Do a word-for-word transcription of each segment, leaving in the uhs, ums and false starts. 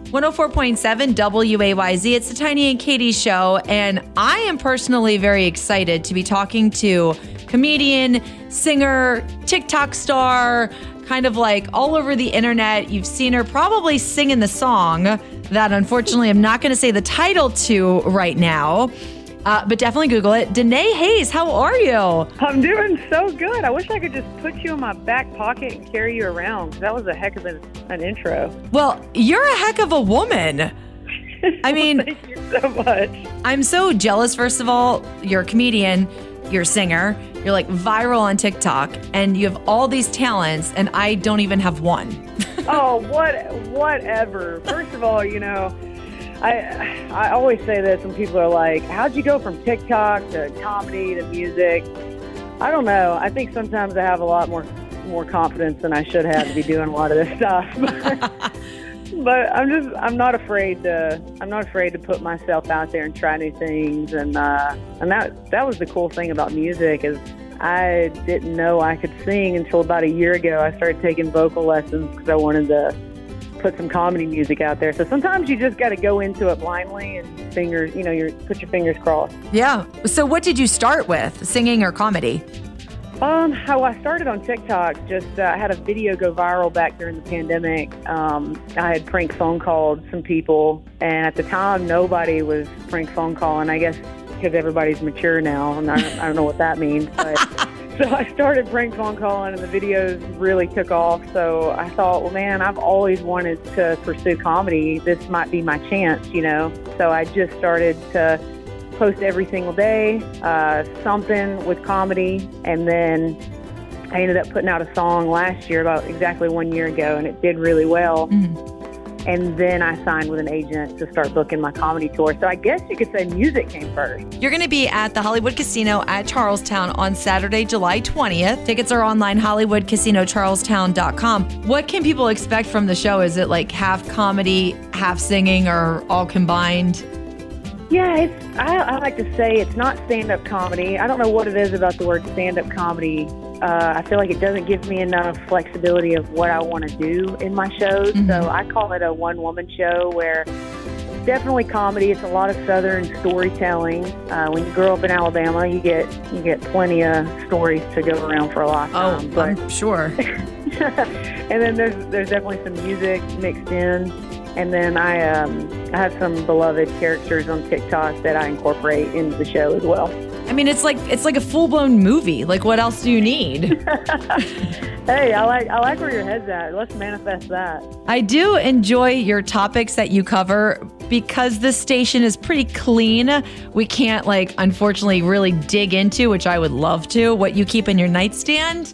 one oh four point seven W A Y Z. It's the Tiny and Katie Show, and I am personally very excited to be talking to comedian, singer, TikTok star, kind of like all over the internet. You've seen her probably singing the song that unfortunately I'm not going to say the title to right now. Uh, but definitely Google it. Danae Hayes, how are you? I'm doing so good. I wish I could just put you in my back pocket and carry you around. That was a heck of an, an intro. Well, you're a heck of a woman. I mean, thank you so much. I'm so jealous, first of all. You're a comedian, you're a singer, you're like viral on TikTok, and you have all these talents, and I don't even have one. oh, what, whatever. First of all, you know, I I always say this when people are like, how'd you go from TikTok to comedy to music? I don't know. I think sometimes I have a lot more more confidence than I should have to be doing a lot of this stuff. But I'm just I'm not afraid to I'm not afraid to put myself out there and try new things. And uh, and that that was the cool thing about music is I didn't know I could sing until about a year ago. I started taking vocal lessons because I wanted to put some comedy music out there. So sometimes you just got to go into it blindly and fingers, you know, you put your fingers crossed. Yeah. So what did you start with, singing or comedy? Um, how I started on TikTok, just uh, I had a video go viral back during the pandemic. Um, I had prank phone called some people, and at the time nobody was prank phone calling. I guess because everybody's mature now, and I don't, I don't know what that means, but so I started prank phone calling, and the videos really took off. So I thought, well, man, I've always wanted to pursue comedy. This might be my chance, you know? So I just started to post every single day, uh, something with comedy. And then I ended up putting out a song last year, about exactly one year ago, and it did really well. Mm. And then I signed with an agent to start booking my comedy tour. So I guess you could say music came first. You're going to be at the Hollywood Casino at Charlestown on Saturday, July twentieth. Tickets are online, hollywood casino charlestown dot com. What can people expect from the show? Is it like half comedy, half singing, or all combined? Yeah, it's, I, I like to say it's not stand-up comedy. I don't know what it is about the word stand-up comedy. Uh, I feel like it doesn't give me enough flexibility of what I want to do in my shows. Mm-hmm. So I call it a one-woman show where it's definitely comedy. It's a lot of Southern storytelling. Uh, when you grow up in Alabama, you get you get plenty of stories to go around for a lifetime. Oh, but, I'm sure. And then there's there's definitely some music mixed in. And then I um, I have some beloved characters on TikTok that I incorporate into the show as well. I mean, it's like it's like a full-blown movie. Like, what else do you need? Hey, I like I like where your head's at. Let's manifest that. I do enjoy your topics that you cover because this station is pretty clean. We can't, like, unfortunately, really dig into, which I would love to, what you keep in your nightstand.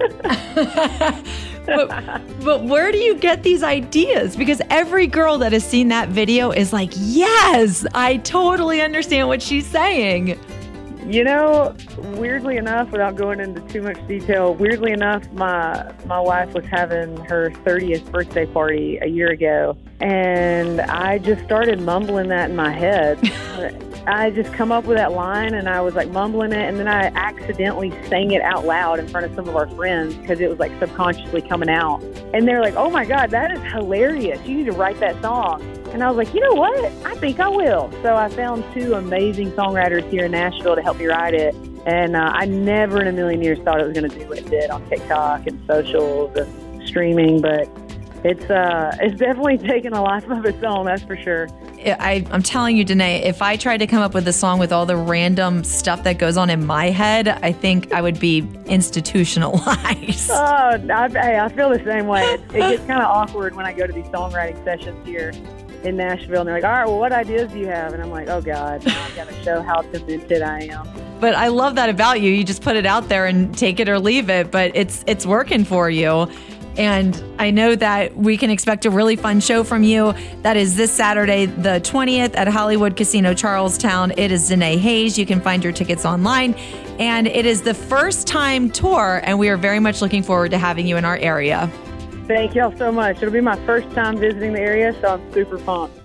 But, but where do you get these ideas? Because every girl that has seen that video is like, yes, I totally understand what she's saying. You know, weirdly enough, without going into too much detail, weirdly enough, my my wife was having her thirtieth birthday party a year ago, and I just started mumbling that in my head. I just come up with that line, and I was like mumbling it, and then I accidentally sang it out loud in front of some of our friends because it was like subconsciously coming out. And they're like, oh my God, that is hilarious. You need to write that song. And I was like, you know what? I think I will. So I found two amazing songwriters here in Nashville to help me write it. And uh, I never in a million years thought it was going to do what it did on TikTok and socials and streaming. But it's uh, it's definitely taken a life of its own, that's for sure. I, I'm telling you, Danae, if I tried to come up with a song with all the random stuff that goes on in my head, I think I would be institutionalized. Oh, I, hey, I feel the same way. It, it gets kind of awkward when I go to these songwriting sessions here in Nashville, and they're like, all right, well, what ideas do you have? And I'm like, oh, God, now I've got to show how demented I am. But I love that about you. You just put it out there and take it or leave it, but it's it's working for you. And I know that we can expect a really fun show from you. That is this Saturday, the twentieth at Hollywood Casino Charlestown. It is Danae Hayes. You can find your tickets online. And it is the first time tour, and we are very much looking forward to having you in our area. Thank y'all so much. It'll be my first time visiting the area, so I'm super pumped.